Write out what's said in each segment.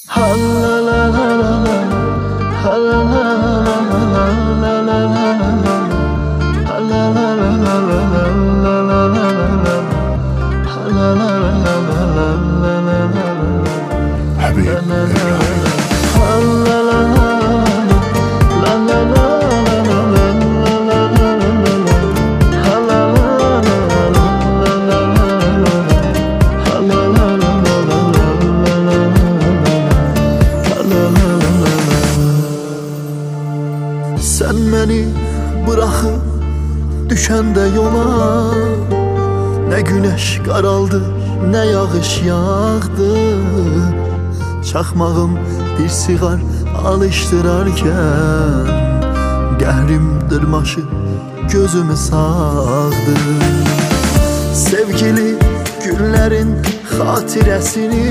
Sen beni bırakıp düşende yola, ne güneş qaraldı, ne yağış yağdı. Çakmağım bir sigar alıştırarken qəhrim dırmaşıp gözümü sağdı. Sevgili günlerin hatirəsini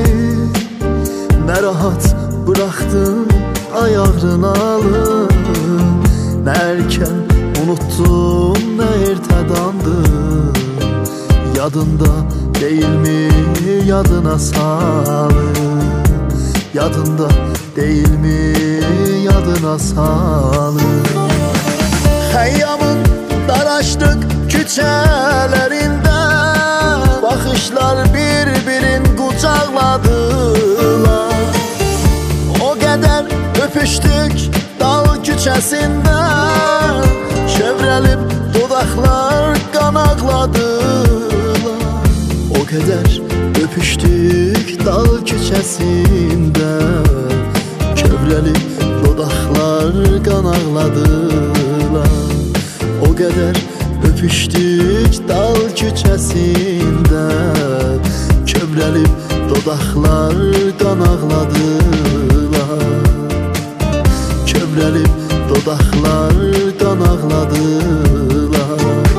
ne rahat bıraktın ayağın alın. Ne erken unuttum, ne ertedandım. Yadında değil mi, yadına salın. Yadında değil mi, yadına salın. Xəyyamın daraşdık küçələrində, bakışlar bir-birin qucaqladılar. O qədər öpüşdük dal küçəsində, çevrelip dodaklar kan ağladılar. O kadar öpüştük dal küçəsində, çevrelip dodaklar kan ağladılar. O kadar öpüştük dal küçəsində, çevrelip dodaklar kan ağladılar. Çevrelip dodaklar kan ağladılar.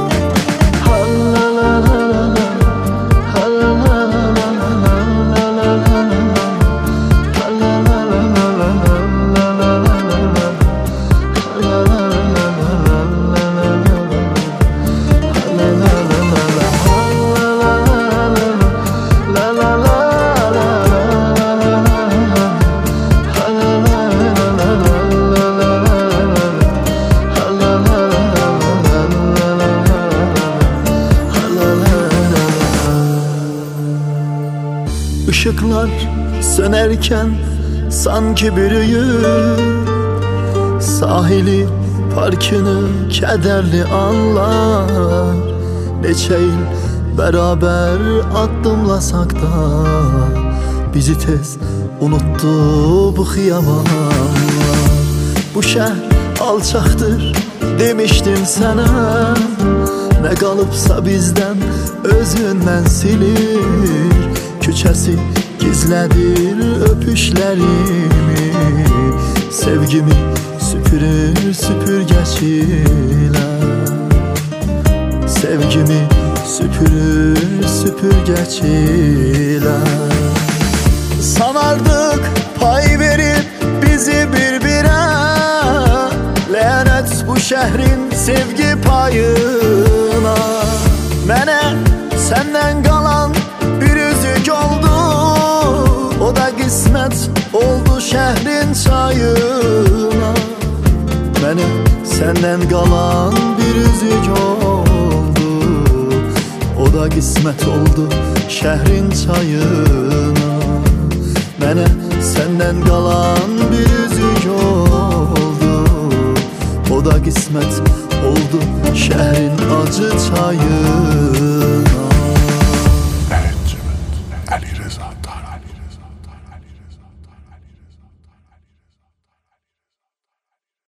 Işıklar sönerken sanki bürüyür sahili, parkını kederli anlar. Neçə il beraber addımlasak da bizi tez unuttu bu xiyabanlar. Bu şehir alçaktır demiştim sana, ne kalıpsa bizden özünden silir. Küçəsi gizlədir öpüşlərimi, sevgimi süpürür süpürgəçilər. Sevgimi süpürür süpürgəçilər. Sanardık pay verip bizi bir-birə, lənət bu şəhrin sevgi payına. Mənə səndən qalan bir üzük oldu, o da kısmet oldu şehrin çayına. Mənə senden kalan bir üzük oldu, o da kısmet oldu şehrin çayına. Mənə senden kalan bir üzük oldu, o da kısmet oldu şehrin acı çayına.